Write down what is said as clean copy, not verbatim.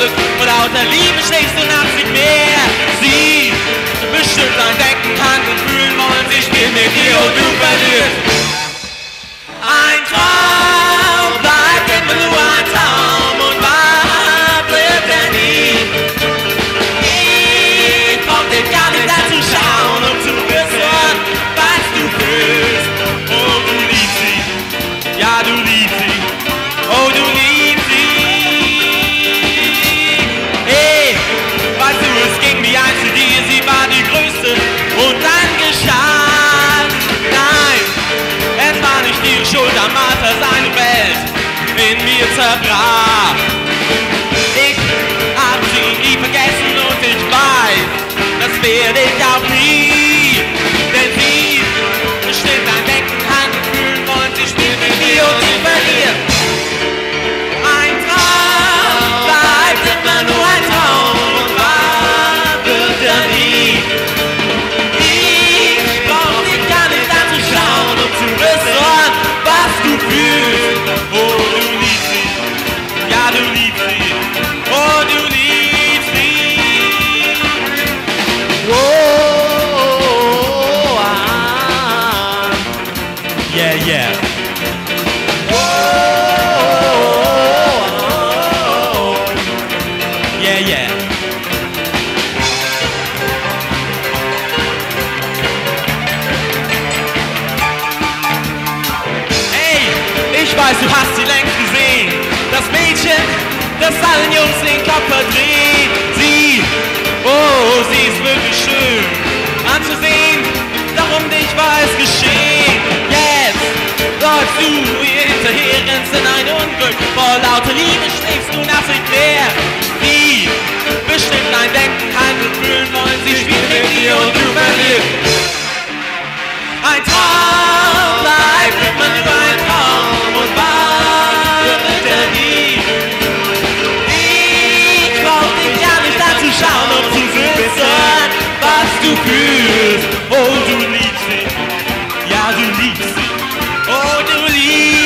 Unglück und lauter Liebe schläfst du nachts nicht mehr. Sie bestimmt dein Denken, Handeln, Fühlen wollen, sie spielt mit dir und du verlierst. Ein Traum bleibt immer nur ein Traum und wahr wird er nie. Ich brauch dir gar nicht anzuschauen, um zu wissen, was du fühlst. Oh, du liebst sie, ja, du liebst sie, oh, du liebst sie. Hey, weißt du, es ging wie eins zu dir, sie war die Größte und dann geschah. Nein, es war nicht ihre Schuld, damals als seine Welt in mir zerbrach. Ich hab sie nie vergessen und ich weiß, das werde ich auch nie. Denn sie bestimmt dein Denken, Handeln, Fühlen wollen, sie spielt mit dir und sie verliert. Ein Traum bleibt immer nur ein Traum und wahr wird er nie. Ich brauch dich gar nicht anzuschauen, um zu wissen, was du fühlst. Oh, du liebst sie, ja, du liebst sie, oh, du liebst sie. Oh, ah. Yeah, yeah. Oh, yeah, yeah. Hey, ich weiß, du hast sie längst gesehen. Das Mädchen, das allen Jungs den Kopf verdreht. Sie, oh, sie ist wirklich schön anzusehen. Darum dich war es geschehen. Jetzt läufst du ihr hinterher, rennst in ein Unglück. Vor lauter Liebe schläfst du nachts nicht mehr. Die bestimmt dein Denken, Handeln, Fühlen wollen, sie spielt mit dir und du verlierst. Ein Traum bleibt immer nur ein Traum und wahr wird er nie. Ich brauch dich gar nicht anzuschauen, um zu wissen, was du fühlst. Oh, du liebst sie, ja, du liebst sie, oh, du liebst